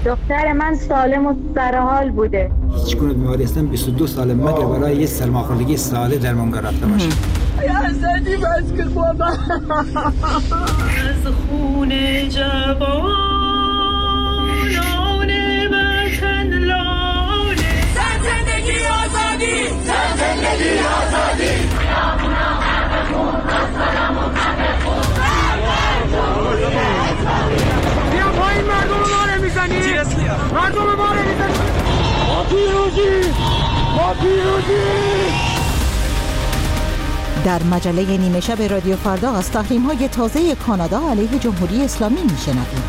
دختر من سالم و سرحال بوده. هیچ گونه بیماری هستم 22 سال مگر برای یه سرماخوردگی ساده درمانگاه رفته باشم. یا زدی بس که بابا از خون جوانان وطن لاله. زن زندگی آزادی، زن زندگی آزادی. بیا پایین، مردم رو ماره میزنی، مردم رو ماره میزنی. ما پیروزی، ما پیروزی. در مجله نیمه شب رادیو فردا از تحریم‌های تازه کانادا علیه جمهوری اسلامی میشنویم.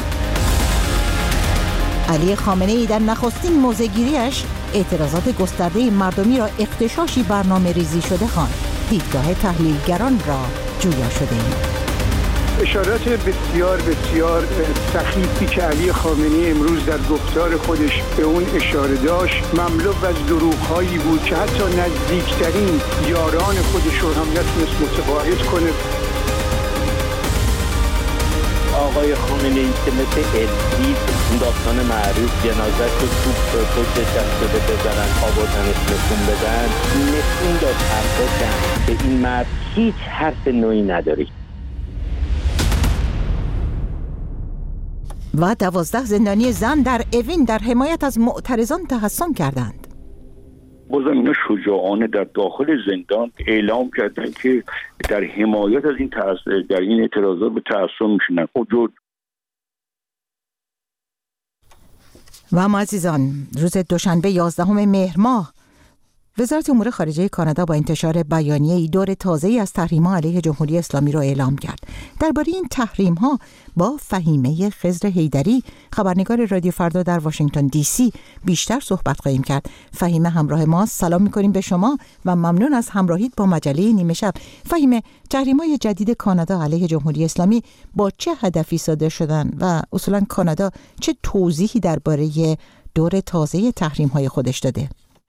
علی خامنه‌ای در نخستین موضع‌گیری‌اش اعتراضات گسترده مردمی را اغتشاشی برنامه‌ریزی شده خواند. دیدگاه تحلیلگران را جویا شده ایم. اشارات بسیار بسیار سخیفی که علی خامنه‌ای امروز در گفتار خودش به اون اشاره داشت مملو از دروغ‌هایی بود که حتی نزدیکترین یاران خودش رو هم نتونست متقاعد کنه. آقای خامنه‌ای که مثل الدید این داستان معروف جنازه رو توپ پشت شده بزنن آوردنش نشون بدن، نشون داد حرفا که این مرد هیچ حرف نوعی نداره. و 12 زندانی زن در اوین در حمایت از معترضان تحصن کردند. بازم اینا شجاعانه در داخل زندان اعلام کردن که در حمایت از این در این اعتراضات به تحصن میشنن. و اما عزیزان، روز دوشنبه 11 مهر ماه وزارت امور خارجه کانادا با انتشار بیانیه‌ای دور تازه‌ای از تحریم‌ها علیه جمهوری اسلامی را اعلام کرد. درباره این تحریم‌ها با فهیمه خضر حیدری، خبرنگار رادیو فردا در واشنگتن دی سی بیشتر صحبت خواهیم کرد. فهیمه همراه ما، سلام می‌کنیم به شما و ممنون از همراهیت با مجله نیمه شب. فهیمه، تحریم‌های جدید کانادا علیه جمهوری اسلامی با چه هدفی صادر شدن و اصولاً کانادا چه توضیحی درباره دور تازه تحریم‌های خودش داده؟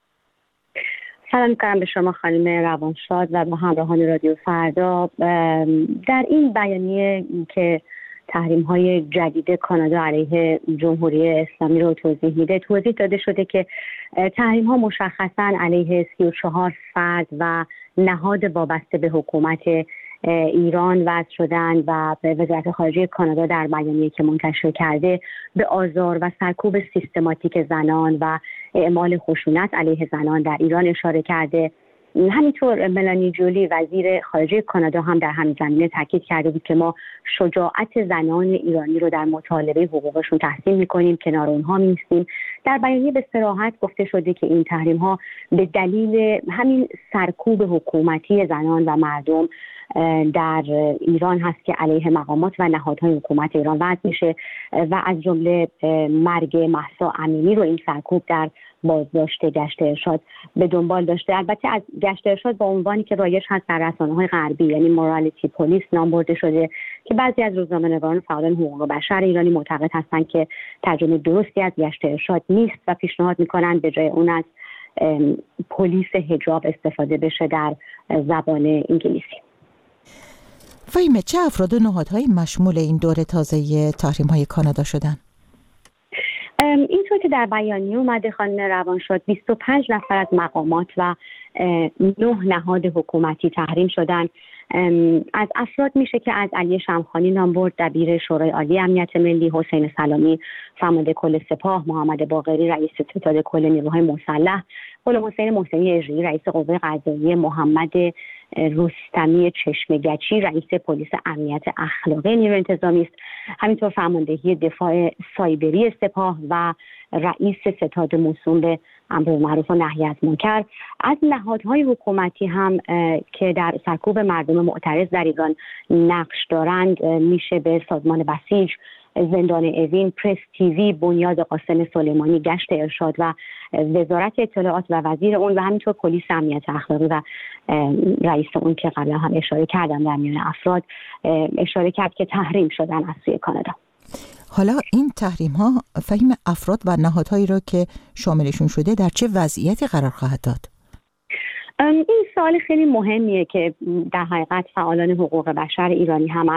سلام می‌کنم به شما خانم روانشاد و با همراهان رادیو فردا. در این بیانیه که تحریم‌های جدید کانادا علیه جمهوری اسلامی رو توضیح میده، توضیح داده شده که تحریم‌ها مشخصاً علیه 34 فرد و نهاد وابسته به حکومت ایران وضع شدن و به وزارت خارجه کانادا در بیانیه‌ای که منتشر کرده به آزار و سرکوب سیستماتیک زنان و اعمال خشونت علیه زنان در ایران اشاره کرده. همینطور ملانی جولی وزیر خارجه کانادا هم در همین زمینه تاکید کرده بود که ما شجاعت زنان ایرانی رو در مطالبه حقوقشون تحسین می‌کنیم، کنار اونها می‌ایستیم. در بیانیه به صراحت گفته شده که این تحریم‌ها به دلیل همین سرکوب حکومتی زنان و مردم در ایران هست که علیه مقامات و نهادهای حکومت ایران وضع میشه و از جمله مرگ مهسا امینی رو این سرکوب در بازداشت گشت ارشاد به دنبال داشته. البته از گشت ارشاد با عنوانی که رایج هست در رسانه‌های غربی، یعنی مورالیتی پلیس نام برده شده که بعضی از روزنامه‌نگاران و فعالان حقوق بشر ایرانی معتقد هستند که ترجمه درستی از گشت ارشاد نیست و پیشنهاد می‌کنند به جای اون از پلیس حجاب استفاده بشه در زبان انگلیسی. فهیمه، چه افراد و نهادهای مشمول این دور تازه تحریم‌های کانادا شدن؟ اینطور که در بیانیه اومده خانم روانشاد، 25 نفر از مقامات و 9 نهاد حکومتی تحریم شدن. از افراد میشه که از علی شمخانی نام برد، دبیر شورای عالی امنیت ملی، حسین سلامی فرمانده کل سپاه، محمد باقری رئیس ستاد کل نیروهای مسلح، غلام حسین محسنی اجری رئیس قوه قضاییه، محمد رستمی چشمگچی رئیس پلیس امنیت اخلاقی نیروی انتظامی است. همینطور فرماندهی دفاع سایبری سپاه و رئیس ستاد موسوم به امر معروف و نهی از منکر. از نهادهای حکومتی هم که در سرکوب مردم معترض در ایران نقش دارند میشه به سازمان بسیج، زندان اوین، پرس تیوی، بنیاد قاسم سلیمانی، گشت ارشاد و وزارت اطلاعات و وزیر اون و همینطور پلیس امنیت اخلاقی و رئیس اون که قبلا هم اشاره کردم در میان افراد اشاره کرد که تحریم شدن از سوی کانادا. حالا این تحریم ها فهم افراد و نهادهایی را که شاملشون شده در چه وضعیتی قرار خواهد داد؟ این سوال خیلی مهمیه که در حقیقت فعالان حقوق بشر ایرانی هم از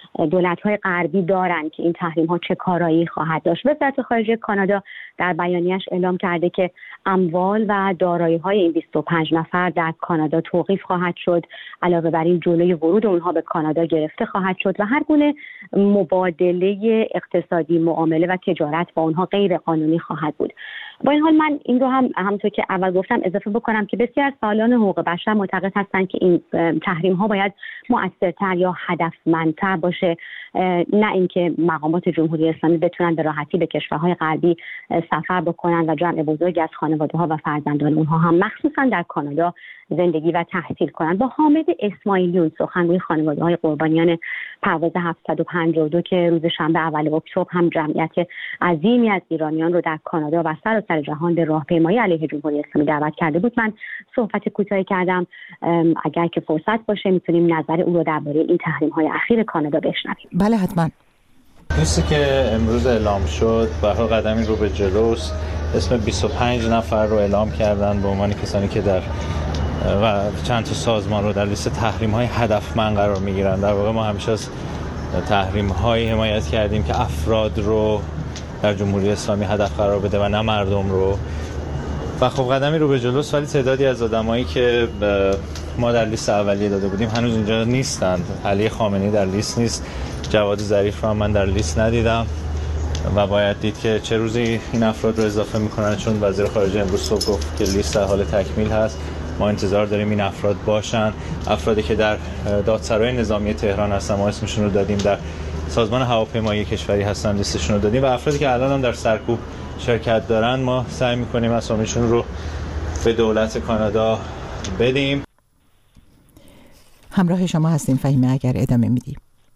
دولت‌های غربی دارن که این تحریم‌ها چه کارایی خواهد داشت. وزارت خارجه کانادا در بیانیه‌اش اعلام کرده که اموال و دارایی‌های این 25 نفر در کانادا توقیف خواهد شد. علاوه بر این جلوی ورود اونها به کانادا گرفته خواهد شد و هر گونه مبادله اقتصادی، معامله و تجارت با اونها غیر قانونی خواهد بود. با این حال من این رو هم همونطور که اول گفتم اضافه بکنم که بسیار از فعالان حقوق بشر معتقد هستند که این تحریم‌ها باید مؤثرتر یا هدفمندتر باشه، نه اینکه مقامات جمهوری اسلامی بتونن به راحتی به کشورهای غربی سفر بکنن و جمع بزرگی از خانواده‌ها و فرزندان اونها هم مخصوصا در کانادا زندگی و تحصیل کنند. با حامد اسماعیلیون، سخنگوی خانواده‌های قربانیان پرواز 752 که روز شنبه اول اکتبر هم جمعیت عظیمی از ایرانیان رو در کانادا و سراسر جهان به راهپیمایی علیه جمهوری اسلامی دعوت کرده بود، من صحبت کوتاهی کردم. اگر که فرصت باشه میتونیم نظر او رو درباره این تحریم‌های اخیر کانادا بشنویم. بله حتما. چیزی که امروز اعلام شد به هر قدمی رو به جلوست. اسم 25 نفر رو اعلام کردن به عنوان کسانی که در و چند تا سازمان رو در لیست تحریم‌های هدفمند قرار می‌گیرن. در واقع ما همیشه از تحریم‌های حمایت کردیم که افراد رو در جمهوری اسلامی هدف قرار بده و نه مردم رو. و خب قدمی رو به جلوست، ولی تعدادی از آدمایی که ما در لیست اولیه داده بودیم هنوز اینجا نیستند. علی خامنه‌ای در لیست نیست، جواد ظریف رو من در لیست ندیدم و باید دید که چه روزی این افراد رو اضافه می‌کنن، چون وزیر خارجه امروز صبح گفت که لیست در حال تکمیل هست. ما انتظار داریم این افراد باشن، افرادی که در دادسرای نظامی تهران هستن ما اسمشون رو دادیم، در سازمان هواپیمایی کشوری هستن لیستشون رو دادیم و افرادی که الان هم در سرکوب شرکت دارن ما سعی می‌کنیم اسامیشون رو به دولت کانادا بدیم. همراه شما هستیم فهیمه، اگر ادامه میدیم.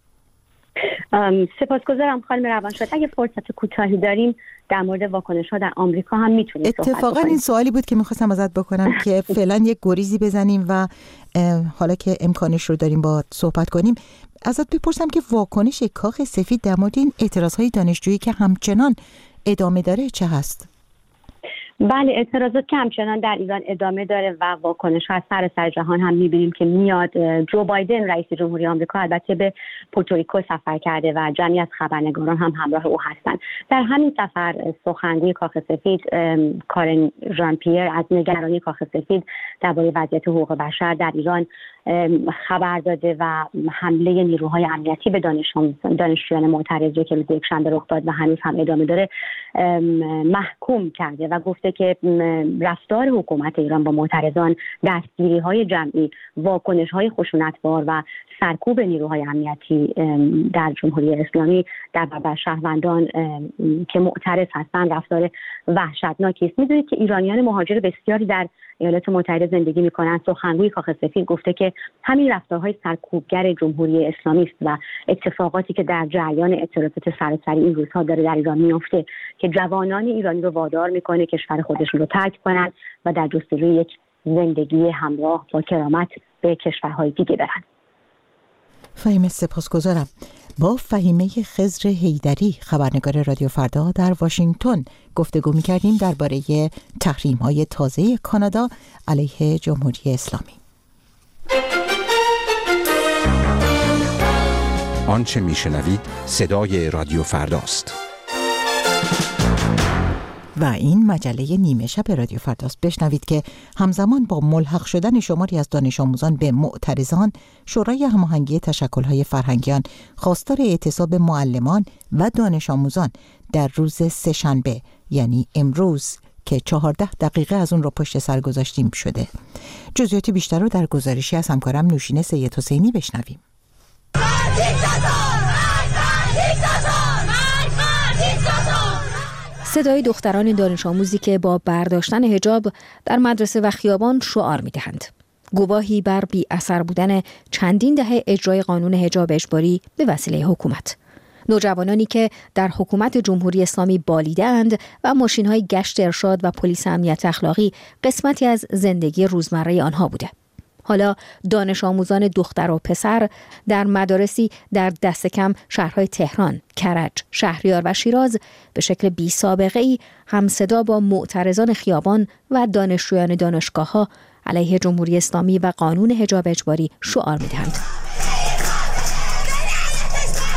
سپاسگزارم خانم روانشاد. اگه فرصت کوتاهی داریم در مورد واکنش‌ها در آمریکا هم میتونیم صحبت بکنیم. اتفاقا این سوالی بود که می‌خواستم ازت بکنم که فعلا یک گریزی بزنیم و حالا که امکانش رو داریم با صحبت کنیم ازت بپرسم که واکنش کاخ سفید در مورد این اعتراض‌های دانشجویی که همچنان ادامه داره چه هست؟ بله، اعتراضات که همچنان در ایران ادامه داره و واکنش‌ها از سراسر جهان هم می‌بینیم که میاد. جو بایدن رئیس جمهوری آمریکا البته به پورتوریکو سفر کرده و جمعی از خبرنگاران هم همراه او هستند. در همین سفر سخنگوی کاخ سفید کارن ژان پیر از نگرانی کاخ سفید درباره وضعیت حقوق بشر در ایران خبر داده و حمله نیروهای امنیتی به دانشجویان معترضی که روز یکشنبه رخ داد و هنوز هم ادامه داره محکوم کرده و گفته که رفتار حکومت ایران با معترضان، دستگیری‌های جمعی، واکنش‌های خشونت‌بار و سرکوب نیروهای امنیتی در جمهوری اسلامی در برابر شهروندان که معترض هستند رفتار وحشتناکی است. می‌دونید که ایرانیان مهاجر بسیاری در ایالات متحده زندگی می‌کنند. سخنگوی کاخ سفید گفته که همین رفتارهای سرکوبگر جمهوری اسلامی است و اتفاقاتی که در جریان اعتراضات سراسری این روزها داره در ایران میفته که جوانان ایرانی رو وادار میکنه کشور خودشون رو ترک کنن و در جستجوی یک زندگی همراه با کرامت به کشورهای دیگه برن. فهیمه سپاسگزارم. با فهیمه خضر حیدری خبرنگار رادیو فردا در واشنگتن گفتگو می‌کردیم درباره تحریم‌های تازه کانادا علیه جمهوری اسلامی. آنچه میشنوید صدای رادیو فرداست. و این مجله نیمه شب رادیو فرداست. بشنوید که همزمان با ملحق شدن شماری از دانش آموزان به معترضان، شورای هماهنگی تشکل‌های فرهنگیان خواستار اعتصاب معلمان و دانش آموزان در روز سه‌شنبه یعنی امروز که 14 دقیقه از اون رو پشت سر گذاشتیم شده. جزئیات بیشتر رو در گزارشی از همکارم نوشین سید حسینی بشنویم. صدای دختران دانش آموزی که با برداشتن حجاب در مدرسه و خیابان شعار می‌دهند. گواهی بر بی اثر بودن چندین دهه اجرای قانون حجاب اجباری به وسیله حکومت. نوجوانانی که در حکومت جمهوری اسلامی بالیده‌اند و ماشین‌های گشت ارشاد و پلیس امنیت اخلاقی قسمتی از زندگی روزمره آنها بوده. حالا دانش آموزان دختر و پسر در مدارسی در دست کم شهرهای تهران، کرج، شهریار و شیراز به شکل بی سابقه‌ای همصدا با معترضان خیابان و دانشجویان دانشگاه‌ها علیه جمهوری اسلامی و قانون حجاب اجباری شعار می‌دهند.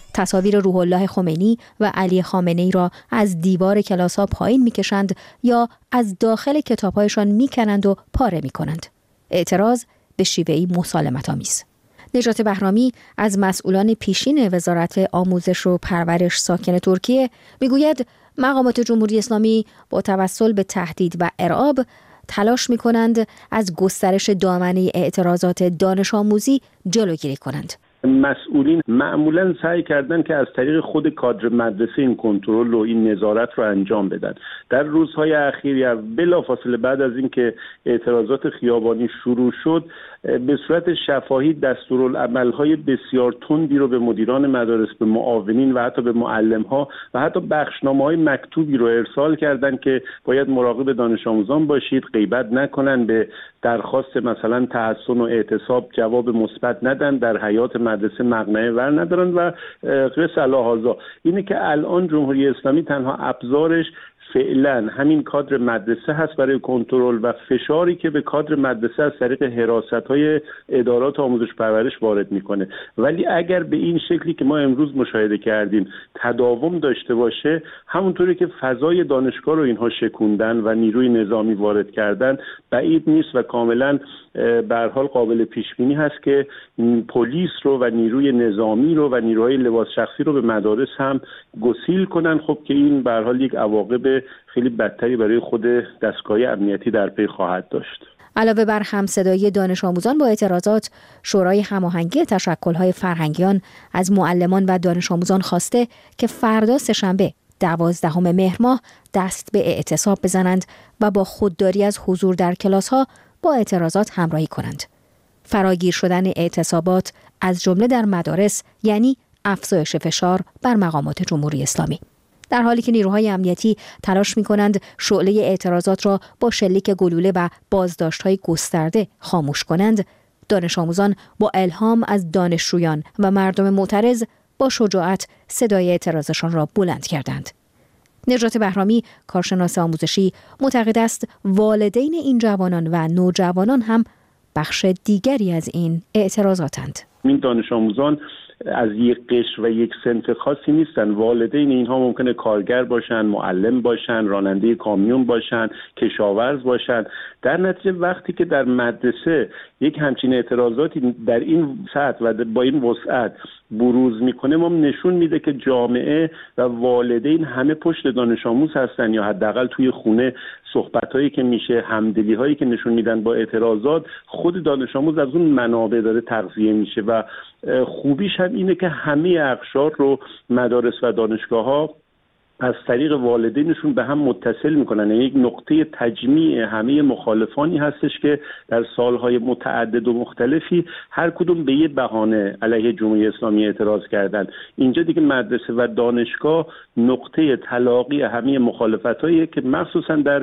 تصاویر روح الله خمینی و علی خامنه‌ای را از دیوار کلاس‌ها پایین می‌کشند یا از داخل کتاب‌هایشان می‌کنند و پاره می‌کنند. اعتراض به شیوه‌ای مسالمت‌آمیز. نجات بهرامی از مسئولان پیشین وزارت آموزش و پرورش ساکن ترکیه میگوید مقامات جمهوری اسلامی با توسل به تهدید و ارعاب تلاش می‌کنند از گسترش دامنه اعتراضات دانش آموزی جلوگیری کنند. مسئولین معمولاً سعی کردن که از طریق خود کادر مدرسه این کنترل و این نظارت رو انجام بدن. در روزهای اخیر یا بلافاصله بعد از اینکه اعتراضات خیابانی شروع شد، به صورت شفاهی دستورالعمل‌های بسیار تندی رو به مدیران مدارس، به معاونین و حتی به معلم‌ها و حتی بخشنامه‌های مکتوبی رو ارسال کردن که باید مراقب دانش آموزان باشید، غیبت نکنن، به درخواست مثلا تحسن و اعتصاب جواب مثبت ندن، در حیات مدرسه مقنعه ور ندارن و غیر صلاح. اینه که الان جمهوری اسلامی تنها ابزارش فعلا همین کادر مدرسه هست برای کنترل و فشاری که به کادر مدرسه از طریق حراست‌های ادارات آموزش پرورش وارد میکنه. ولی اگر به این شکلی که ما امروز مشاهده کردیم تداوم داشته باشه، همونطوری که فضای دانشگاه رو اینها شکوندن و نیروی نظامی وارد کردن، بعید نیست و کاملا به هر حال قابل پیش بینی هست که پلیس رو و نیروی نظامی رو و نیروهای لباس شخصی رو به مدارس هم گسیل کنن. خب که این به هر حال یک عواقب خیلی بدتری برای خود دستگاه امنیتی در پی خواهد داشت. علاوه بر همصدایی دانش آموزان با اعتراضات، شورای هماهنگی تشکل‌های فرهنگیان از معلمان و دانش آموزان خواسته که فردا سه‌شنبه 12 مهر ماه دست به اعتصاب بزنند و با خودداری از حضور در کلاس‌ها با اعتراضات همراهی کنند. فراگیر شدن اعتصابات از جمله در مدارس یعنی افزایش فشار بر مقامات جمهوری اسلامی. در حالی که نیروهای امنیتی تلاش می‌کنند شعله اعتراضات را با شلیک گلوله و بازداشت‌های گسترده خاموش کنند، دانش آموزان با الهام از دانشجویان و مردم معترض با شجاعت صدای اعتراضشان را بلند کردند. نجات بهرامی، کارشناس آموزشی، معتقد است والدین این جوانان و نوجوانان هم بخش دیگری از این اعتراضاتند. این دانش آموزان از یک قشر و یک صنف خاصی نیستن. والدین اینها ممکنه کارگر باشن، معلم باشن، راننده کامیون باشن، کشاورز باشن. در نتیجه وقتی که در مدرسه یک همچین اعتراضاتی در این سطح و با این وسعت بروز میکنه، ما نشون میده که جامعه و والدین همه پشت دانش آموز هستن، یا حداقل توی خونه صحبتایی که میشه، همدلی هایی که نشون میدن با اعتراضات، خود دانش آموز از اون منابع داره تغذیه میشه و خوبیش هم اینه که همه اقشار رو مدارس و دانشگاه ها از طریق والدینشون به هم متصل میکنن. یک نقطه تجمیع همه مخالفانی هستش که در سالهای متعدد و مختلفی هر کدوم به یه بهانه علیه جمهوری اسلامی اعتراض کردن. اینجا دیگه مدرسه و دانشگاه نقطه تلاقی همه مخالفتاییه که مخصوصا در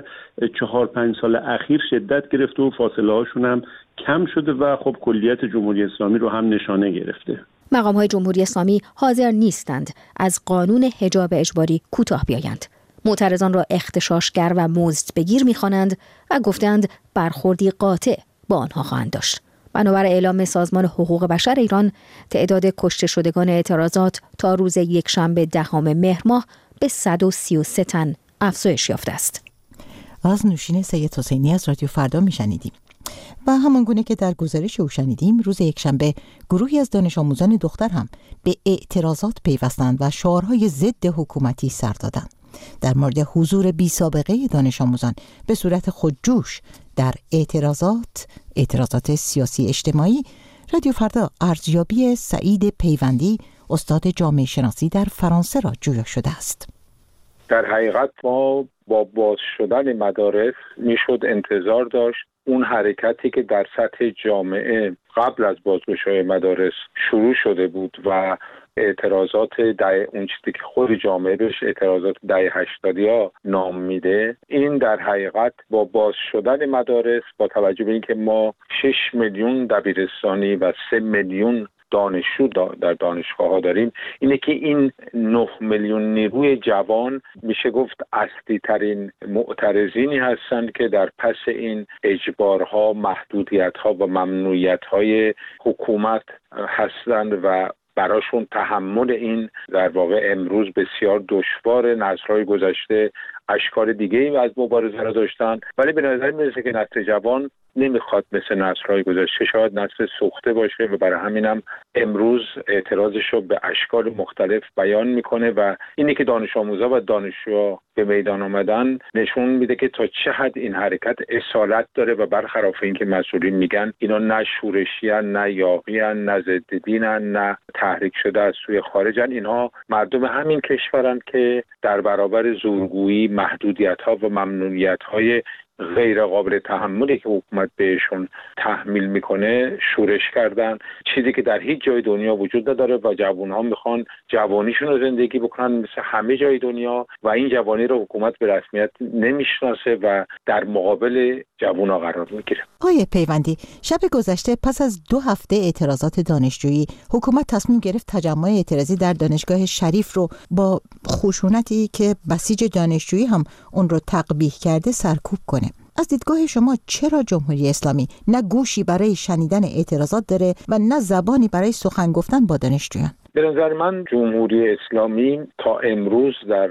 4-5 سال اخیر شدت گرفته و فاصله هاشون هم کم شده و خب کلیت جمهوری اسلامی رو هم نشانه گرفته. مقام‌های جمهوری اسلامی حاضر نیستند از قانون حجاب اجباری کوتاه بیایند. معترضان را اغتشاشگر و مزدبگیر می‌خوانند و گفتند برخوردی قاطع با آنها خواهند داشت. بنابر اعلام سازمان حقوق بشر ایران، تعداد کشته شدگان اعتراضات تا روز یکشنبه 10 مهر ماه به 133 تن افزایش یافته است. از نوشین سید حسینی از رادیو فردا میشنیدیم. و همانگونه که در گزارش او شنیدیم، روز یکشنبه گروهی از دانش آموزان دختر هم به اعتراضات پیوستند و شعارهای ضد حکومتی سر دادند. در مورد حضور بی سابقه دانش آموزان به صورت خودجوش در اعتراضات سیاسی اجتماعی، رادیو فردا ارزیابی سعید پیوندی، استاد جامعه شناسی در فرانسه را جویا شده است. در حقیقت ما با باز شدن مدارس میشد انتظار داشت اون حرکتی که در سطح جامعه قبل از بازگشایی مدارس شروع شده بود و اعتراضات اون چیزی که خود جامعه بهش اعتراضات دهه 80 نام میده، این در حقیقت با باز شدن مدارس، با توجه به اینکه ما 6 میلیون دبیرستانی و 3 میلیون دانشجو در دانشگاه ها داریم، اینه که این 9 میلیون نیروی جوان میشه گفت اصلی ترین معترضینی هستند که در پس این اجبارها، محدودیت‌ها و ممنوعیت‌های حکومت هستند و براشون تحمل این در واقع امروز بسیار دشوار. نسل‌های گذشته اشکال دیگه‌ای از مبارزه را داشتن، ولی به نظر میرسه که نسل جوان نمیخواد مثل نسل‌های گذشته، شاید نسل سوخته باشه و برای همینم امروز اعتراضش رو به اشکال مختلف بیان میکنه و اینی که دانش آموزا و دانشجوها به میدان آمدن نشون میده که تا چه حد این حرکت اصالت داره و برخلاف اینکه مسئولین میگن اینا نه شورشیان، نه یاغیان، نه ضد دینن، نه تحریک شده از سوی خارجن، اینها مردم همین کشورن که در برابر زورگویی، محدودیت‌ها و ممنوعیت‌های غیر قابل تحملی که حکومت بهشون تحمیل میکنه شورش کردن، چیزی که در هیچ جای دنیا وجود نداره و جوانها میخوان جوانیشون رو زندگی بکنن مثل همه جای دنیا و این جوانی رو حکومت به رسمیت نمیشناسه و در مقابل جوانها قرار میگیره. آقای پیوندی، شب گذشته پس از 2 هفته اعتراضات دانشجویی حکومت تصمیم گرفت تجمع اعتراضی در دانشگاه شریف رو با خشونتی که بسیج دانشجویی هم اون رو تقبیح کرده سرکوب کنه. از دیدگاه شما چرا جمهوری اسلامی نه گوشی برای شنیدن اعتراضات داره و نه زبانی برای سخن گفتن با دانشجویان؟ به نظر من جمهوری اسلامی تا امروز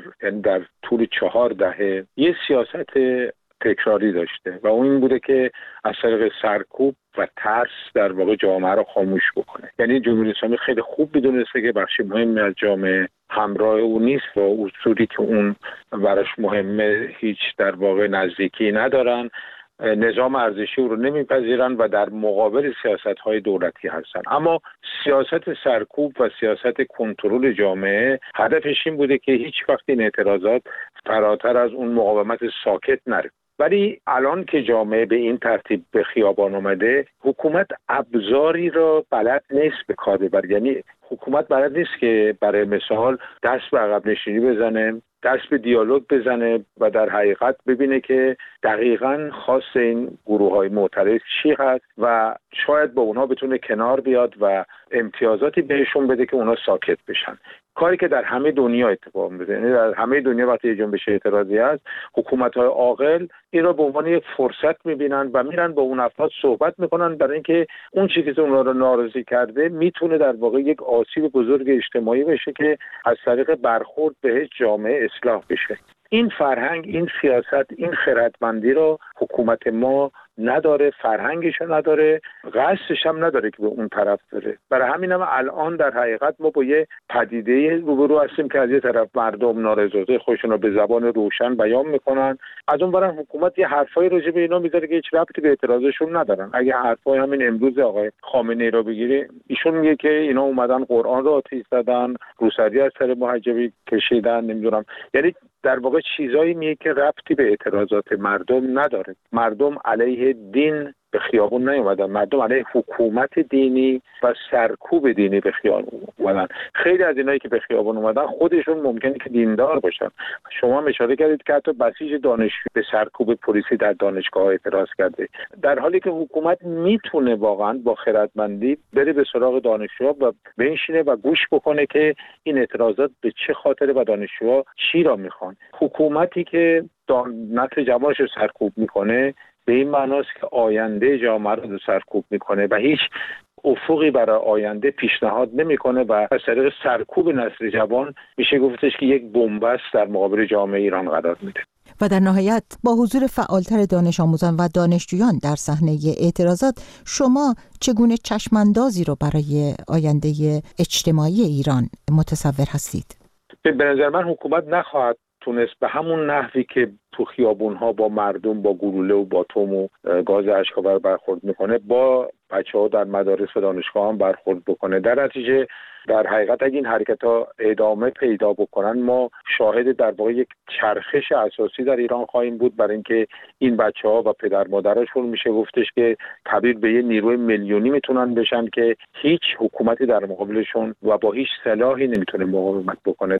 در طول 4 دهه یه سیاست تکراری داشته و اون این بوده که از طریق سرکوب و ترس در واقع جامعه رو خاموش بکنه. یعنی جمهوری اسلامی خیلی خوب میدونسته که بخشی مهمی از جامعه همراه اون نیست و اصولی که اون براش مهمه هیچ در واقع نزدیکی ندارن، نظام ارزشی رو نمیپذیرن و در مقابل سیاست‌های دولتی هستن. اما سیاست سرکوب و سیاست کنترل جامعه هدفش این بوده که هیچ وقت این اعتراضات فراتر از اون مقاومت ساکت نره. ولی الان که جامعه به این ترتیب به خیابان اومده، حکومت ابزاری را بلد نیست به کار ببره. یعنی حکومت بلد نیست که برای مثال دست به عقب نشینی بزنه، دست به دیالوگ بزنه و در حقیقت ببینه که دقیقاً خاص این گروه‌های معترض چی هست و شاید با اونها بتونه کنار بیاد و امتیازاتی بهشون بده که اونها ساکت بشن. کاری که در همه دنیا اتفاق میفته. یعنی در همه دنیا وقتی یه جنبش اعتراضی هست، حکومت‌های عاقل این را به عنوان یک فرصت می‌بینن و میرن با اون افراد صحبت می‌کنن برای اینکه اون چیزی که اونها رو ناراضی کرده میتونه در واقع یک آسیب بزرگ اجتماعی بشه که از طریق برخورد بهش جامعه اصلاح بشه. این فرهنگ، این سیاست، این خردمندی رو حکومت ما نداره، فرهنگش نداره، قصدش هم نداره که به اون طرف بره. برای همین هم الان در حقیقت ما با یه پدیده روبرو هستیم که از یه طرف مردم نارضایتی خودشون رو به زبان روشن بیان میکنن، از اون برای حکومت یه حرفای راجع به اینا میذاره که هیچ ربطی به اعتراضشون ندارن. اگه حرفای همین امروز آقای خامنه‌ای رو بگیری، ایشون میگه که اینا اومدن قرآن رو آتش زدن، روسری از سر محجبی کشیدن، نمیدونم، یعنی در واقع چیزایی میگه که ربطی به اعتراضات مردم نداره. مردم علیه دین به خیابون نیومدن، مردم علیه حکومت دینی و سرکوب دینی به خیابون اومدن. خیلی از اینایی که به خیابون اومدن خودشون ممکنه که دیندار باشن. شما اشاره کردید که حتی بسیج دانشجو به سرکوب پلیسی در دانشگاه اعتراض کرده، در حالی که حکومت میتونه واقعا با خردمندی بره به سراغ دانشجوها و بنشینه و گوش بکنه که این اعتراضات به چه خاطره و دانشجوها چی را میخوان. حکومتی که نسل جوانش رو سرکوب میکنه به این معناست که آینده جامعه رو سرکوب میکنه و هیچ افقی برای آینده پیشنهاد نمیکنه و از طریق سرکوب نسل جوان میشه گفتش که یک بن‌بست در مقابل جامعه ایران قرار میده. و در نهایت با حضور فعالتر دانش آموزان و دانشجویان در صحنه اعتراضات، شما چگونه چشماندازی رو برای آینده اجتماعی ایران متصور هستید؟ به نظر من حکومت نخواهد تونست به همون نحوی که تو خیابون‌ها با مردم با گلوله و باتوم و گاز اشک‌آور برخورد میکنه با بچه‌ها در مدارس و دانشگاه هم برخورد بکنه. در نتیجه در حقیقت اگه این حرکت‌ها ادامه پیدا بکنن، ما شاهد در واقع یک چرخش اساسی در ایران خواهیم بود، برای اینکه این بچه‌ها و پدر مادرشون میشه گفتش که تبدیل به یه نیروی میلیونی میتونن بشن که هیچ حکومتی در مقابلشون و با هیچ سلاحی نمیتونه مقاومت بکنه.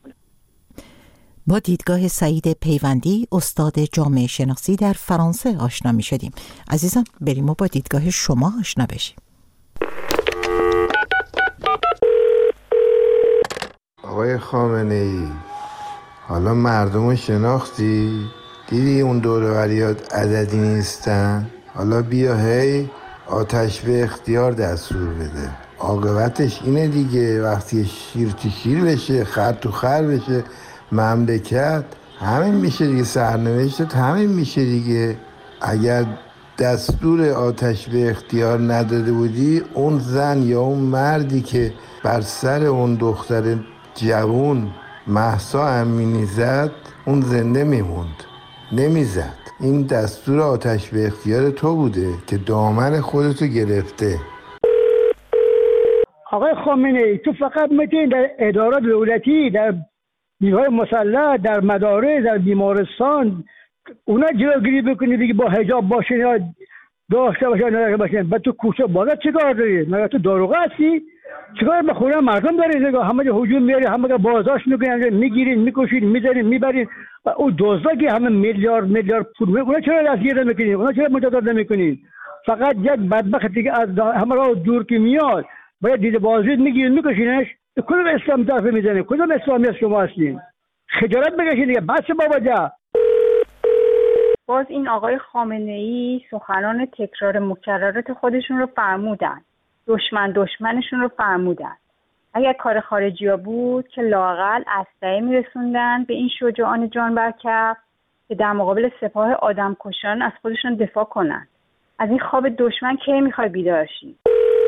با دیدگاه سعید پیوندی، استاد جامعه شناسی در فرانسه آشنا می شدیم. عزیزان، بریم و با دیدگاه شما آشنا بشیم. آقای خامنه‌ای، حالا مردم رو شناختی؟ دیدی اون دور و بریات عددی نیستن؟ حالا بیا هی آتش به اختیار دستور بده. عاقبتش اینه دیگه. وقتی شیر تو شیر بشه، خر تو خر بشه، مملکت همین میشه دیگه، سرنوشتت همین میشه دیگه. اگر دستور آتش به اختیار نداده بودی، اون زن یا اون مردی که بر سر اون دختر جوون مهسا امینی زد، اون زنده میموند، نمیزد. این دستور آتش به اختیار تو بوده که دامن خودتو گرفته. آقای خامنه ای، تو فقط میتونی در ادارات دولتی، در نیروهای مسلح، در مدارس، در بیمارستان اونا جلوگیری بکنی، بگی با حجاب باشین یا داشته باشین یا نداشته باشین. بعد تو کوچه بازار چیکار داری؟ مگه تو داروغه هستی؟ چیکار به خونه مردم داری؟ همه جا هجوم میاری، همه جا بازداشت میکنین، میگیرین، میکشین، میزنین، میبرین. او دزدا که همه میلیارد پول، اونا چرا دستگیر نمیکنین؟ اونا چرا مجازات نمیکنین؟ فقط یک بدبختی که از همه راه دور که میاد باید دیده بازدید میگیرین، میکشینش. کدوم اسلام طرف میزنه؟ کدوم اسلامی از شما هستین؟ خجالت بکشین دیگه، بس بابا جا. باز این آقای خامنه‌ای سخنان تکرار مکررات خودشون رو فرمودن، دشمنشون رو فرمودن. اگر کار خارجی‌ها بود که لااقل اسلحه میرسوندن به این شجاعان جان برکف که در مقابل سپاه آدمکشان از خودشون دفاع کنن. از این خواب دشمن کی میخوای بیدار شی؟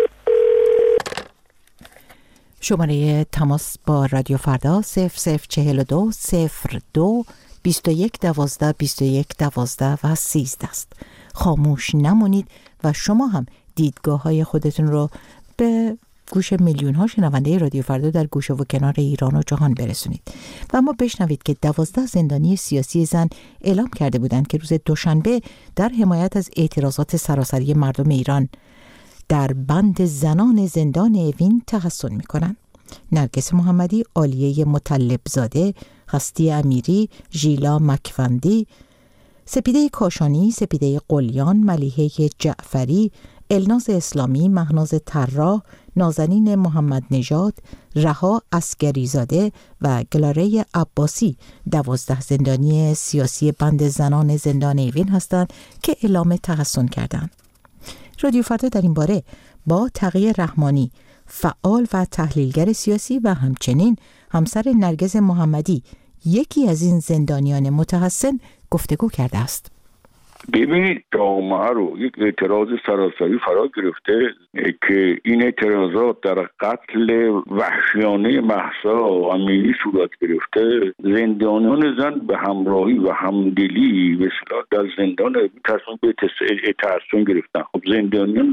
شماره تماس با رادیو فردا 0042 02 21 12 21 12 و 13 است. خاموش نمونید و شما هم دیدگاه های خودتون رو به گوش میلیون ها شنونده رادیو فردا در گوشه و کنار ایران و جهان برسونید. و اما بشنوید که 12 زندانی سیاسی زن اعلام کرده بودند که روز دوشنبه در حمایت از اعتراضات سراسری مردم ایران در بند زنان زندان اوین تحصن می‌کنند. نرگس محمدی، عالیه مطلبزاده، هستی امیری، ژیلا مکفندی، سپیده کاشانی، سپیده قلیان، ملیحه جعفری، الناز اسلامی، مهناز طراح، نازنین محمد نژاد، رها عسگریزاده و گلاره عباسی 12 زندانی سیاسی بند زنان زندان اوین هستند که اعلام تحصن کردند. رادیو فردا در این باره با تقی رحمانی، فعال و تحلیلگر سیاسی و همچنین همسر نرگس محمدی، یکی از این زندانیان متحصن، گفتگو کرده است. ببینید جامعه رو یک اعتراض سراسری فرا گرفته که این اعتراضات در قتل وحشیانه مهسا امینی صورت گرفته. زندانیان زن به همراهی و همدلی به اصطلاح در زندان تصمیم به تحصن گرفتن. خب زندان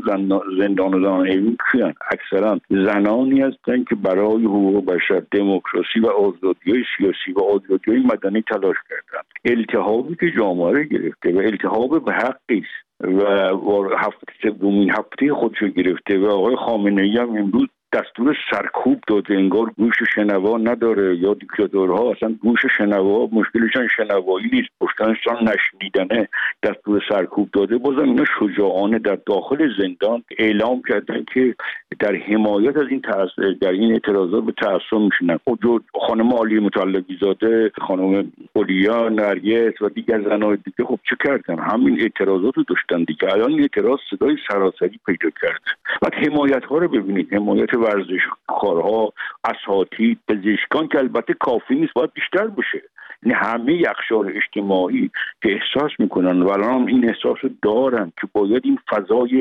زن کیان؟ اکثرا زنانی هستند که برای حقوق بشر، دموکراسی و آزادی‌های سیاسی و آزادی‌های مدنی تلاش کردند. التهابی که جامعه رو گرفته و التهاب به حقی است و سومین هفته خودش گرفته و آقای خامنه‌ای هم امروز دستور سرکوب داده، انگار گوش شنوا نداره. یا دیکتاتورها اصلا گوش شنوا مشکلشان شنوایی نیست، پشتنشان نشنیدنه. دستور سرکوب داده. بازم اینا شجاعانه در داخل زندان اعلام کردن که در حمایت از این در این اعتراضات به تعصب میشنن. خانم عالیه مطلبی زاده، خانم قلیان، نرگس و دیگر زنای دیگه خب چه کردن؟ همین اعتراضات رو داشتن دیگه. الان این اعتراض صدای سراسری پیدا کرد. بعد حمایت ها رو ببینید، حمایت ورزشکارها، اساتید، پزشکان که البته کافی نیست، باید بیشتر بشه. این همه اقشار اجتماعی که احساس میکنن و الان این احساس رو دارن که باید این فضای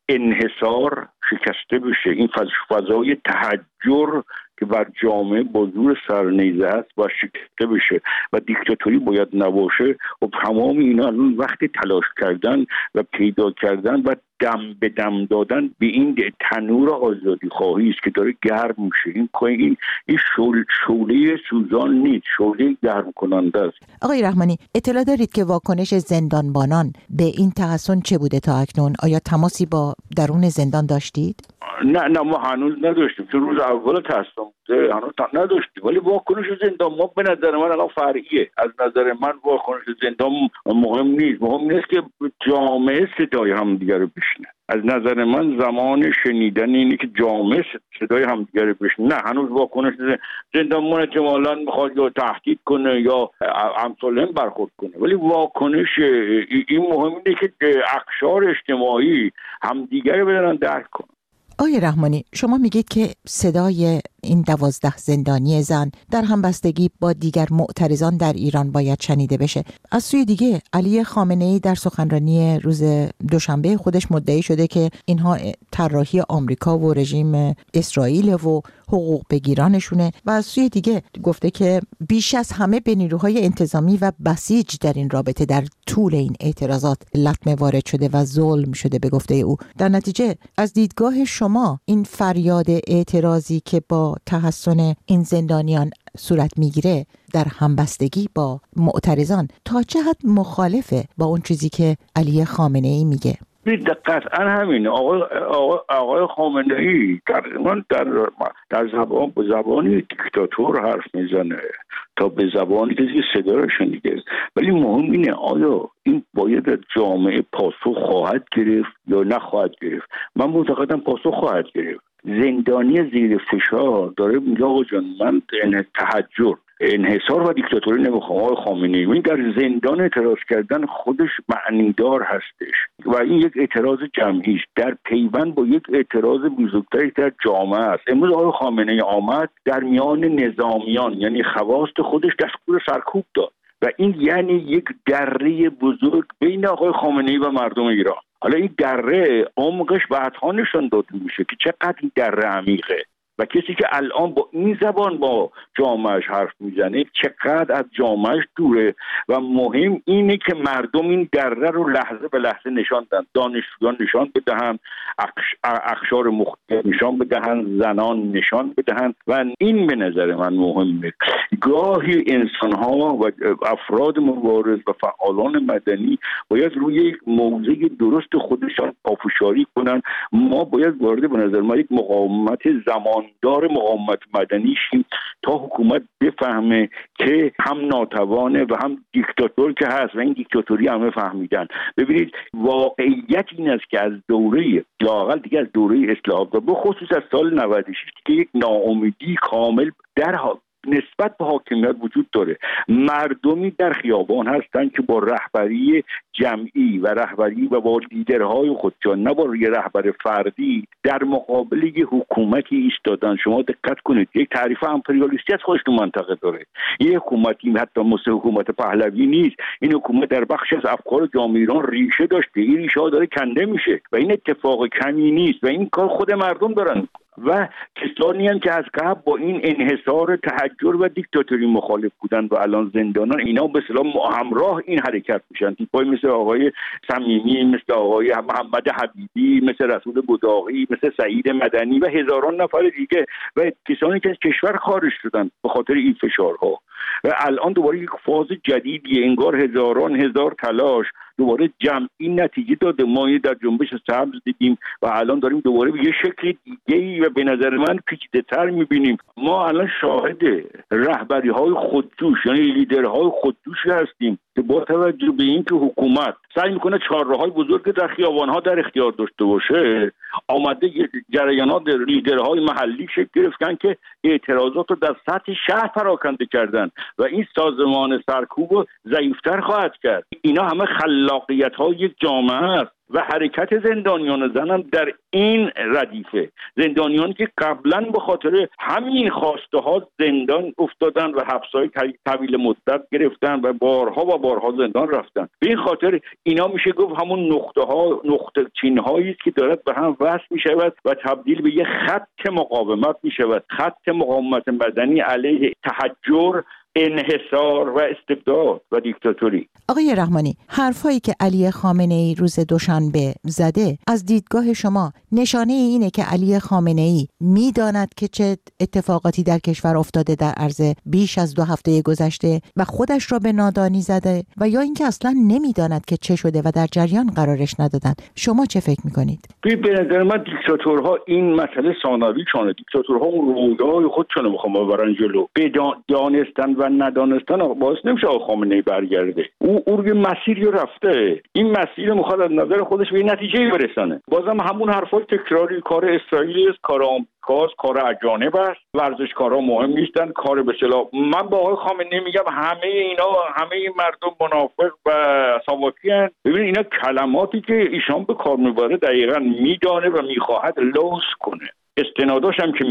انحصار شکسته بشه، این فضای تحجر که بر جامعه با زور سرنیزه است و شکسته بشه و دیکتاتوری باید نباشه. و تمام اینا الان وقت تلاش کردن و پیدا کردن و دم به دم دادن به این تنور آزادی خواهی است که داره گرم میشه. این شعله سوزان نیست، شعله گرم کننده است. آقای رحمانی، اطلاع دارید که واکنش زندانبانان به این تحصن چه بوده تا اکنون؟ آیا تماسی با درون زندان داشتید؟ نه ما هنوز نداشتیم. تو روز اول تحصن بوده هنوز نداشتیم، ولی واکنش زندان ما به نظر من الان فرعیه. از نظر من واکنش زندان مهم نیست که جامعه صدای همدیگه رو بشنه. از نظر من زمان شنیدن اینه که جامعه صدای همدیگه رو بشنه. نه هنوز واکنش زندانبان احتمالاً میخواد یا تهدید کنه یا امثال هم برخورد کنه، ولی واکنش این مهم اینه که اقشار اجتماعی همدیگه رو بدن درک کنن. آقای رحمانی، شما میگید که صدای این 12 زندانی زن در همبستگی با دیگر معترضان در ایران باید شنیده بشه. از سوی دیگه علی خامنه‌ای در سخنرانی روز دوشنبه خودش مدعی شده که اینها طراحی آمریکا و رژیم اسرائیل و حقوق بگیرانشونه و از سوی دیگه گفته که بیش از همه به نیروهای انتظامی و بسیج در این رابطه در طول این اعتراضات لطمه وارد شده و ظلم شده به گفته او. در نتیجه از دیدگاه شما این فریاد اعتراضی که با تحسن این زندانیان صورت میگیره در همبستگی با معترضان تا چه حد مخالفه با اون چیزی که علی خامنه‌ای میگه؟ قطعا همینه. آقای خامنه‌ای در زبانی دیکتاتور حرف میزنه تا به زبانی کسی صداش شنیده. ولی مهم اینه آیا این باید از جامعه پاسخ خواهد گرفت یا نخواهد گرفت؟ من معتقدم پاسخ خواهد گرفت. زندانی زیر فشار داره میگه آقا جان من تحجر، انحصار و دیکتاتوری نمیخوام. آقای خامنه‌ای این در زندان اعتراض کردن خودش معنیدار هستش و این یک اعتراض جمعی است در پیوند با یک اعتراض بزرگتری در جامعه است. امروز آقای خامنه‌ای آمد در میان نظامیان یعنی خواست خودش دستور سرکوب داد و این یعنی یک دره بزرگ بین آقای خامنه‌ای و مردم ایران. حالا این دره عمقش بعدها نشان داده میشه که چقدر این دره عمیقه و کسی که الان با این زبان با جامعهش حرف میزنه چقدر از جامعهش دوره و مهم اینه که مردم این دره رو لحظه به لحظه نشان بدن، دانشجویان نشان بدهن، اقشار مختلف نشان بدهن، زنان نشان بدهن و این به نظر من مهمه. گاهی انسان‌ها و افراد مبارز و فعالان مدنی باید روی یک موضع درست خودشان پافشاری کنن. ما باید وارد به نظر من یک مقاومت زماندار مقاومت مدنی شیم تا حکومت بفهمه که هم ناتوانه و هم دیکتاتور که هست و این دیکتاتوری همه فهمیدن. ببینید واقعیت این است که از دوره لااقل دیگه از دوره اصلاحات و به خصوص از سال 96 که یک ناامیدی کامل در نسبت به حاکمیت وجود داره. مردمی در خیابان هستن که با رهبری جمعی و رهبری و با لیدرهای خودشان نه با یه رهبر فردی در مقابل یه حکومتی ایستادن. شما دقت کنید یک تعریف امپریالیستی از خودش تو منطقه داره. یه حکومتی حتی مثل حکومت پهلوی نیست. این حکومت در بخش از افکار جامعه ایران ریشه داشته. این ریشه ها داره کنده میشه و این اتفاق کمی نیست و این کار خود مردم دارن و کسانی هم که از قبل با این انحصار تحجر و دیکتاتوری مخالف بودن و الان زندانان اینا به اصطلاح همراه این حرکت میشن. تیپای مثل آقای صمیمی، مثل آقای محمد حبیبی، مثل رسول بداغی، مثل سعید مدنی و هزاران نفر دیگه و کسانی که از کشور خارج شدن به خاطر این فشارها و الان دوباره یک فاز جدیدیه. انگار هزار تلاش دوباره جمعی نتیجه داده. ما در جنبش سبز دیدیم و الان داریم دوباره به یه شکل دیگه‌ای و به نظر من پیچیده‌تر می‌بینیم. ما الان شاهد رهبری‌های خودجوش یعنی لیدرهای خودجوشی هستیم که با توجه به اینکه حکومت سعی می‌کنه چهارراهای بزرگ در خیابان‌ها در اختیار داشته باشه آمده جریانات لیدرهای محلی شکل گرفتن که اعتراضات رو در سطح شهر پراکنده کردن و این سازمان سرکوب رو ضعیف‌تر خواهد کرد. اینا همه خلاقیت‌های یک جامعه است و حرکت زندانیان زن هم در این ردیفه. زندانیانی که قبلا به خاطر همین خواسته ها زندان افتادن و حبس‌های طویل مدت گرفتن و بارها زندان رفتن. به این خاطر اینا میشه گفت همون نقطه چین‌هایی است که دارد به هم وصل میشود و تبدیل به یه خط مقاومت میشود، خط مقاومت مدنی علیه تحجر، انحصار و استبداد و دیکتاتوری. آقای رحمانی، حرفایی که علی خامنه‌ای روز دوشنبه زده از دیدگاه شما نشانه اینه که علی خامنه‌ای میداند که چه اتفاقاتی در کشور افتاده در عرض بیش از 2 هفته گذشته و خودش را به نادانی زده و یا اینکه اصلا نمیداند که چه شده و در جریان قرارش ندادن؟ شما چه فکر میکنید؟ به نظر من دیکتاتورها این مسئله ثانوی چانه. دیکتاتورها اون رویای خودشون میخوام ببرن جلو. به دانستن و و ندانستن باعث نمیشه آقای خامنه‌ای برگرده. او یه مسیری رفته، این مسیر میخواد از نظر خودش به نتیجه برسانه. بازم همون حرفای تکراری، کار اسرائیل است، کار آمریکاست، کار اجانب است، ورزشکارا مهم نیستن، کار به اصطلاح من با آقای خامنه‌ای میگم همه این مردم منافق و ساواکی هستند. ببین اینا کلماتی که ایشان به کار میبره دقیقاً میدانه و میخواهد لوث کنه. استناداش هم که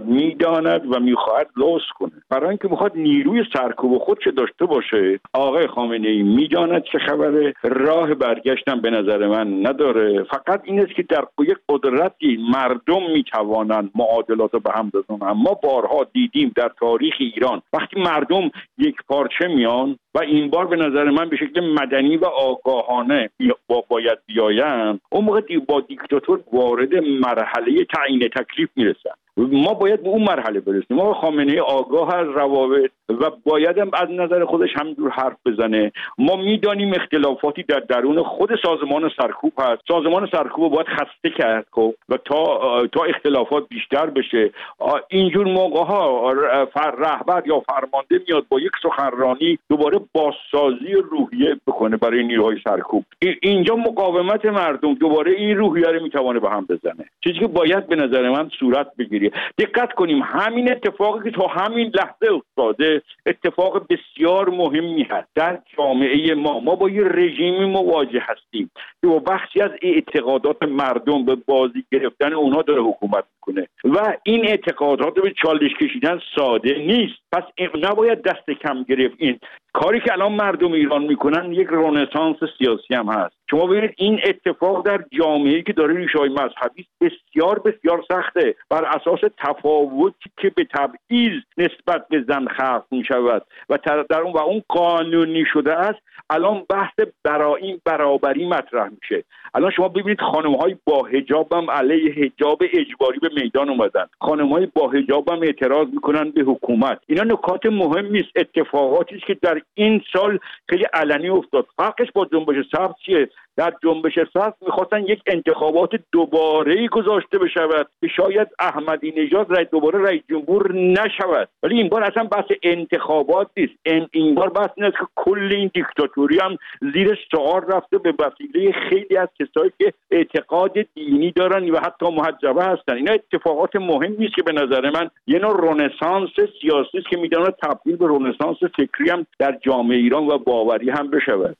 میداند و میخواهد لوث کنه، برای اینکه میخواد نیروی سرکوب خودش داشته باشه. آقای خامنه‌ای میداند چه خبره، راه برگشتن به نظر من نداره. فقط این است که در یک قدرتی مردم میتوانند معادلات رو به هم بزنن. ما بارها دیدیم در تاریخ ایران وقتی مردم یک پارچه میان و این بار به نظر من به شکل مدنی و آگاهانه باید بیاین، اون موقع با دیکتاتور وارد مرحله تعیین تکلیف میرسن. ما باید به اون مرحله برسیم. ما خامنه‌ای آگاه از روابط و باید هم از نظر خودش همینجور حرف بزنه. ما میدانیم اختلافاتی در درون خود سازمان سرکوب هست. سازمان سرکوب باید خسته کرد و تا اختلافات بیشتر بشه. اینجور موقع‌ها رهبر یا فرمانده میاد با یک سخنرانی دوباره بازسازی روحیه بکنه برای نیروهای سرکوب. اینجا مقاومت مردم دوباره این روحیه رو میتونه به هم بزنه، چیزی که باید به نظر من صورت بگیره. دقت کنیم همین اتفاقی که تا همین لحظه افتاده اتفاق بسیار مهمی هست در جامعه ما با یه رژیمی مواجه هستیم که با بخشی از اعتقادات مردم به بازی گرفتن اونها داره حکومت میکنه و این اعتقادات رو به چالش کشیدن ساده نیست. پس نباید دست کم گرفت. این کاری که الان مردم ایران میکنن یک رنسانس سیاسی هم هست. شما ببینید این اتفاق در جامعه‌ای که داره ریشه‌های مذهبی بسیار بسیار سخته، بر اساس تفاوتی که به تبعیض نسبت به زن خلق می‌شود و در اون قانونی شده است. الان بحث این برابری مطرح میشه. الان شما ببینید خانم‌های با حجاب هم علیه حجاب اجباری به میدان اومدن، خانم‌های با حجاب هم اعتراض میکنن به حکومت. اینا نکات مهمی است، اتفاقاتی است که در این سال خیلی علنی افتاد. فرقش با جنبش سبز چیه؟ در جنبش سبز میخواستن یک انتخابات دوباره‌ای گذاشته بشود که شاید احمدی نژاد دوباره رئیس جمهور نشود، ولی این بار اصلا بحث انتخابات نیست. این بار بحث این است که کل این دیکتاتوری هم زیر سوال رفته به وسیله خیلی از کسایی که اعتقاد دینی دارن و حتی محجبه هستن. اینا اتفاقات مهمی است که به نظر من یه نوع رنسانس سیاسی است که میتونه تبدیل به رنسانس فکری هم در جامعه ایران و باوری هم بشود.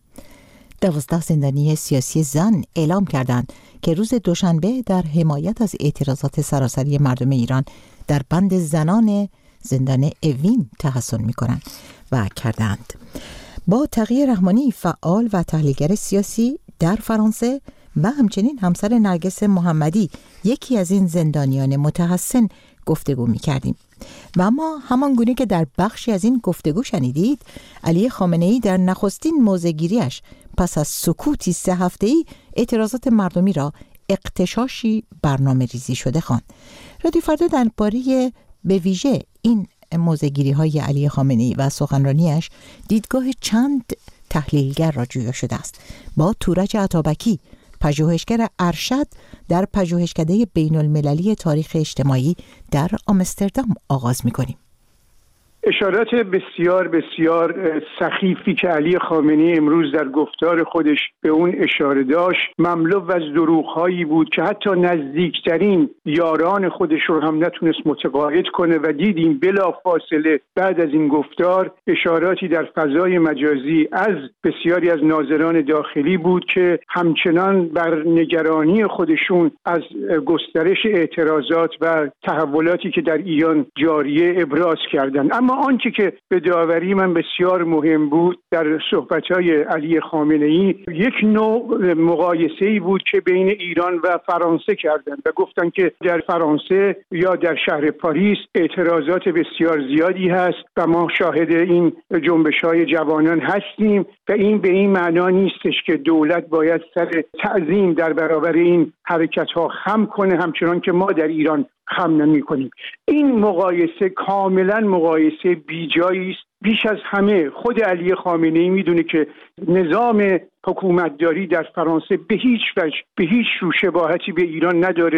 12 زندانی سیاسی زن اعلام کردند که روز دوشنبه در حمایت از اعتراضات سراسری مردم ایران در بند زنان زندان اوین تحصن می‌کنند و کردند. با تقی رحمانی فعال و تحلیلگر سیاسی در فرانسه و همچنین همسر نرگس محمدی یکی از این زندانیان متحصن گفتگو می‌کردیم و اما همان گونه که در بخشی از این گفتگو شنیدید، علی خامنه‌ای در نخستین موضع‌گیری‌اش پس از سکوتی 3 هفته‌ای اعتراضات مردمی را اغتشاشی برنامه‌ریزی شده خواند. رادیو فردا درباره به ویژه این موضع‌گیری‌های علی خامنه‌ای و سخنرانی‌اش دیدگاه چند تحلیلگر را جویا شده است. با تورج عطابکی، پژوهشگر ارشد در پژوهشکده بین‌المللی تاریخ اجتماعی در آمستردام آغاز می‌کنیم. اشارات بسیار بسیار سخیفی که علی خامنه‌ای امروز در گفتار خودش به اون اشاره داشت مملو از دروغ‌هایی بود که حتی نزدیکترین یاران خودش رو هم نتونست متقاعد کنه و دیدیم بلافاصله بعد از این گفتار اشاراتی در فضای مجازی از بسیاری از ناظران داخلی بود که همچنان بر نگرانی خودشون از گسترش اعتراضات و تحولاتی که در ایران جاریه ابراز کردند. اما آنچه که به داوری من بسیار مهم بود در صحبت‌های علی خامنه‌ای یک نوع مقایسه‌ای بود که بین ایران و فرانسه کردند و گفتند که در فرانسه یا در شهر پاریس اعتراضات بسیار زیادی هست و ما شاهد این جنبش‌های جوانان هستیم و این به این معنا نیستش که دولت باید سر تعظیم در برابر این حرکت‌ها خم کنه همچنان که ما در ایران خم نمی‌کنیم. این مقایسه کاملا مقایسه بیجایی است. بیش از همه خود علی خامنه‌ای میدونه که نظام حکومتداری در فرانسه به هیچ وجه به هیچ رو شباهتی به ایران نداره.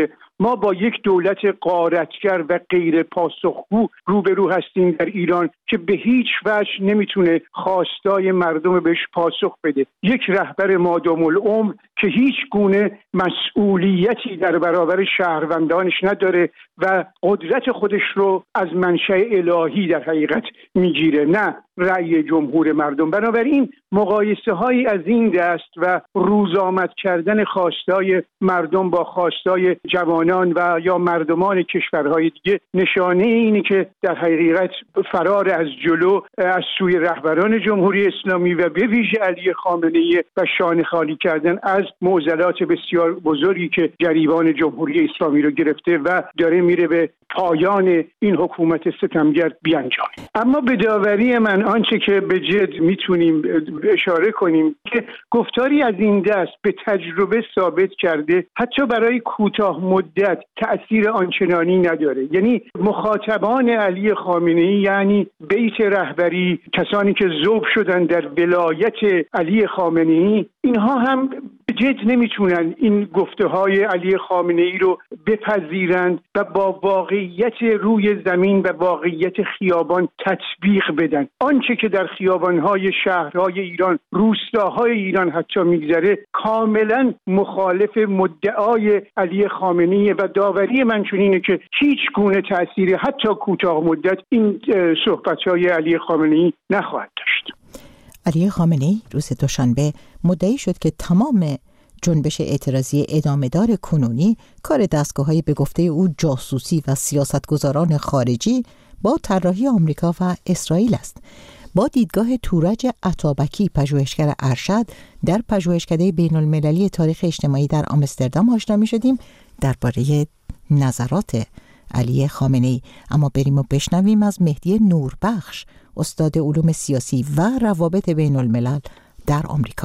ما با یک دولت غارتگر و غیر پاسخگو روبرو هستیم در ایران که به هیچ وجه نمیتونه خواستای مردم بهش پاسخ بده. یک رهبر مادام العمر که هیچ گونه مسئولیتی در برابر شهروندانش نداره و قدرت خودش رو از منشأ الهی در حقیقت میگیره، نه رأی جمهور مردم. بنابراین مقایسه هایی از این دست و روزآمد کردن خواستای مردم با خواستای جوانان و یا مردمان کشورهای دیگه نشانه اینه که در حقیقت فرار از جلو از سوی رهبران جمهوری اسلامی و به ویژه علی خامنه‌ای و شانه خالی کردن از معضلات بسیار بزرگی که گریبان جمهوری اسلامی رو گرفته و داره میره به پایان این حکومت ستمگر بیانجامه. اما به داوری من آنچه که به جد میتونیم اشاره کنیم که گفتاری از این دست به تجربه ثابت کرده حتی برای کوتاه مدت تأثیر آنچنانی نداره. یعنی مخاطبان علی خامنه‌ای، یعنی بیت رهبری، کسانی که ذوب شدن در ولایت علی خامنه‌ای، اینها هم به جد نمیتونن این گفته‌های علی خامنه‌ای رو بپذیرند و با واقعیت روی زمین و واقعیت خیابان تطبیق بدن. آنچه که در خیابان‌های شهرهای ایران، روستاهای ایران حتی میگذره کاملا مخالف مدعای علی خامنه‌ای و داوری من چنینه که هیچ گونه تأثیری حتی کوتاه مدت این صحبت‌های علی خامنه‌ای نخواهد داشت. علی خامنه‌ای روز دوشنبه مدعی شد که تمام جنبش اعتراضی ادامه‌دار کنونی کار دستگاه‌های به گفته او جاسوسی و سیاستگزاران خارجی با طراحی آمریکا و اسرائیل است. با دیدگاه تورج عطابکی، پژوهشگر ارشد در پژوهشکده بین‌المللی تاریخ اجتماعی در آمستردام آشنا می‌شدیم درباره نظرات علی خامنه‌ای. اما بریم و بشنویم از مهدی نوربخش، استاد علوم سیاسی و روابط بین الملل در آمریکا.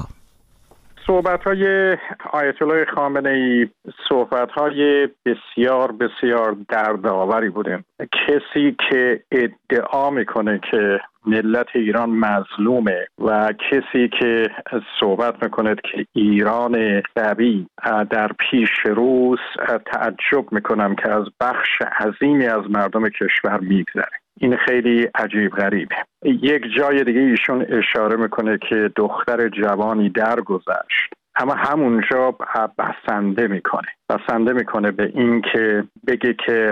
صحبت‌های آیت الله خامنه‌ای صحبت‌های بسیار بسیار دردآوری بوده. کسی که ادعا میکنه که ملت ایران مظلومه و کسی که صحبت میکنه که ایران قوی در پیش روز، تعجب میکنم که از بخش عظیمی از مردم کشور میگذره. این خیلی عجیب غریبه. یک جای دیگه ایشون اشاره میکنه که دختر جوانی درگذشت، اما همونجا بسنده میکنه به این که بگه که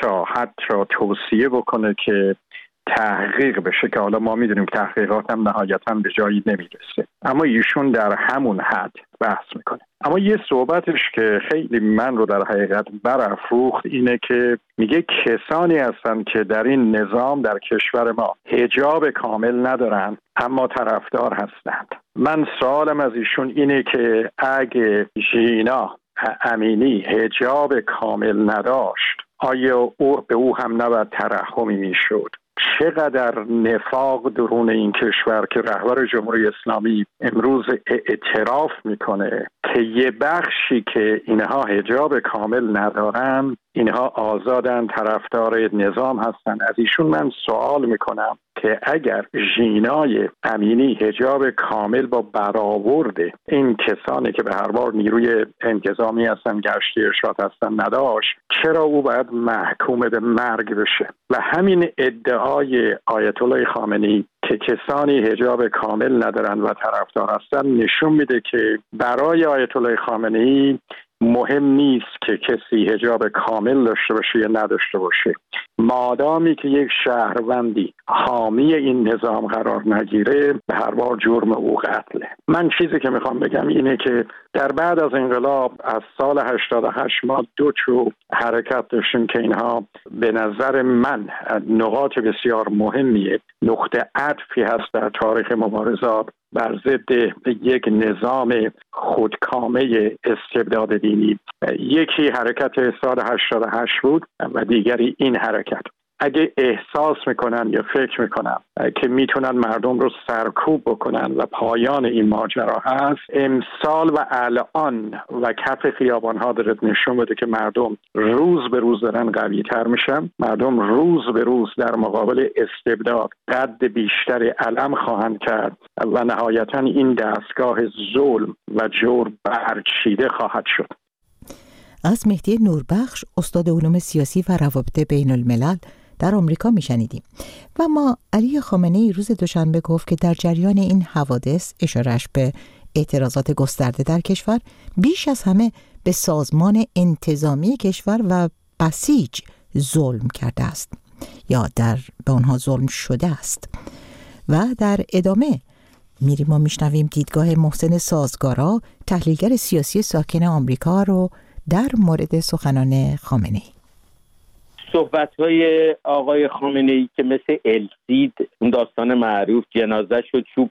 حتی توصیه بکنه که تحقیق بشه، که حالا ما میدونیم تحقیقات هم نهایتاً به جایی نمیرسه، اما ایشون در همون حد بحث میکنه. اما یه صحبتش که خیلی من رو در حقیقت برافروخت اینه که میگه کسانی هستن که در این نظام در کشور ما حجاب کامل ندارن اما طرفدار هستند. من سوالم از ایشون اینه که اگه ژینا امینی حجاب کامل نداشت، آیا به او هم نباید ترحمی میشد؟ چقدر نفاق درون این کشور که رهبر جمهوری اسلامی امروز اعتراف میکنه که یه بخشی که اینها حجاب کامل ندارن، اینها آزادن، طرفدار نظام هستن. از ایشون من سوال میکنم که اگر ژینای امینی حجاب کامل با برآورد این کسانی که به هر بار نیروی انتظامی هستن، گشتی ارشاد هستن نداشت، چرا او باید محکوم به مرگ بشه؟ و همین ادعای آیت الله خامنه‌ای که کسانی حجاب کامل ندارن و طرفدار هستن نشون میده که برای آیت الله خامنه‌ای مهم نیست که کسی حجاب کامل داشته باشه یا نداشته باشه، مادامی که یک شهروندی حامی این نظام قرار نگیره به هر بار جرم او قتله. من چیزی که میخوام بگم اینه که در بعد از انقلاب از سال 88 ما دو حرکت داشتیم که اینها به نظر من نقاط بسیار مهمیه، نقطه عطفی هست در تاریخ مبارزات بر ضد یک نظام خودکامه استبداد دینی. یکی حرکت سال 88 بود و دیگری این حرکت. اگه احساس میکنن یا فکر میکنن که میتونن مردم رو سرکوب بکنن و پایان این ماجرا هست، امسال و الان و کف خیابان ها داره نشون بده که مردم روز به روز دارن قوی تر میشن، مردم روز به روز در مقابل استبداد قد بیشتری علم خواهند کرد و نهایتا این دستگاه ظلم و جور برچیده خواهد شد. از مهدی نوربخش، استاد علوم سیاسی و روابط بین الملل در آمریکا میشنیدیم. و ما علی خامنه‌ای روز دوشنبه گفت که در جریان این حوادث، اشارهش به اعتراضات گسترده در کشور، بیش از همه به سازمان انتظامی کشور و بسیج ظلم کرده است یا به آنها ظلم شده است. و در ادامه میریم و میشنویم دیدگاه محسن سازگارا، تحلیلگر سیاسی ساکن آمریکا، رو در مورد سخنان خامنه‌ای. صحبت‌های آقای خامنه‌ای که مثل السید، اون داستان معروف، جنازه شد چوب